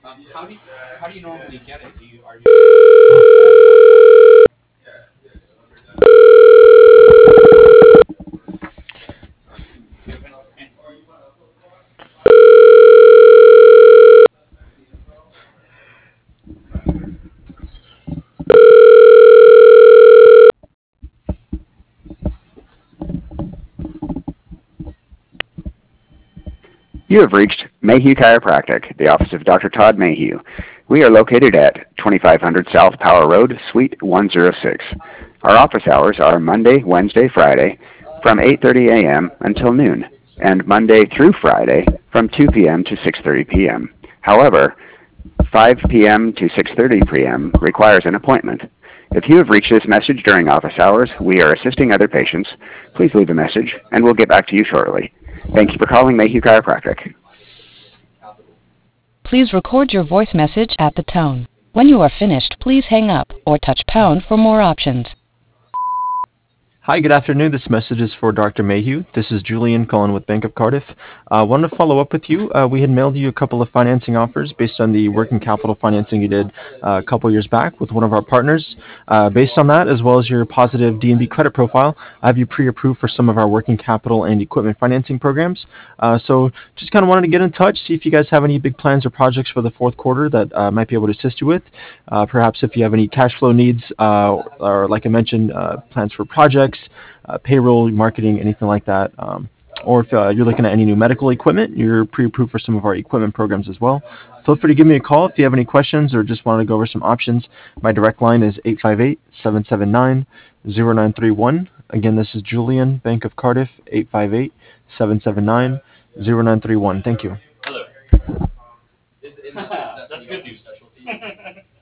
How do you normally get it? Are you You have reached Mayhew Chiropractic, the office of Dr. Todd Mayhew. We are located at 2500 South Power Road, Suite 106. Our office hours are Monday, Wednesday, Friday from 8:30 a.m. until noon, and Monday through Friday from 2 p.m. to 6:30 p.m. However, 5 p.m. to 6:30 p.m. requires an appointment. If you have reached this message during office hours, we are assisting other patients. Please leave a message, and we'll get back to you shortly. Thank you for calling Mayhew Chiropractic. Please record your voice message at the tone. When you are finished, please hang up or touch pound for more options. Hi, good afternoon. This message is for Dr. Mayhew. This is Julian calling with Bank of Cardiff. Wanted to follow up with you. We had mailed you a couple of financing offers based on the working capital financing you did a couple years back with one of our partners. Based on that, as well as your positive DNB credit profile, I have you pre-approved for some of our working capital and equipment financing programs. So just kind of wanted to get in touch, see if you guys have any big plans or projects for the fourth quarter that might be able to assist you with. Perhaps if you have any cash flow needs or like I mentioned, plans for projects, payroll, marketing, anything like that. Or if you're looking at any new medical equipment, you're pre-approved for some of our equipment programs as well. Feel free to give me a call if you have any questions or just want to go over some options. My direct line is 858-779-0931. Again, this is Julian, Bank of Cardiff, 858-779-0931. Thank you. Hello. That's good news.